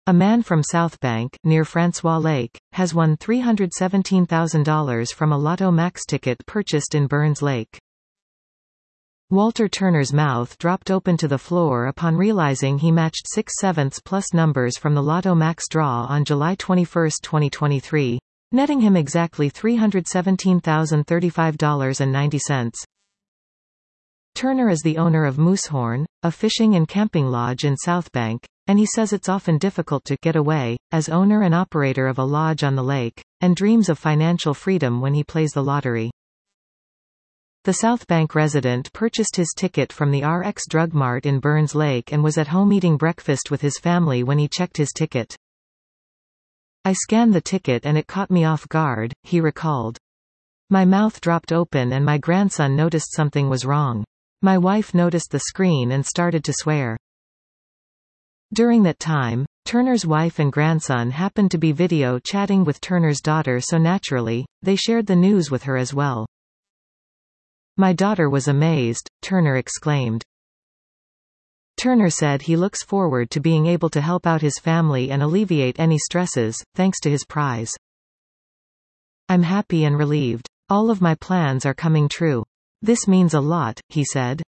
A man from Southbank, near Francois Lake, has won $317,000 from a Lotto Max ticket purchased in Burns Lake. Walter Turner's mouth dropped open to the floor upon realizing he matched 6/7 plus numbers from the Lotto Max draw on July 21, 2023, netting him exactly $317,035.90. Turner is the owner of Moosehorn, a fishing and camping lodge in Southbank, and he says it's often difficult to get away, as owner and operator of a lodge on the lake, and dreams of financial freedom when he plays the lottery. The Southbank resident purchased his ticket from the RX Drug Mart in Burns Lake and was at home eating breakfast with his family when he checked his ticket. "I scanned the ticket and it caught me off guard," he recalled. "My mouth dropped open and my grandson noticed something was wrong. My wife noticed the screen and started to swear." During that time, Turner's wife and grandson happened to be video chatting with Turner's daughter, so naturally, they shared the news with her as well. "My daughter was amazed," Turner exclaimed. Turner said he looks forward to being able to help out his family and alleviate any stresses, thanks to his prize. "I'm happy and relieved. All of my plans are coming true. This means a lot," he said.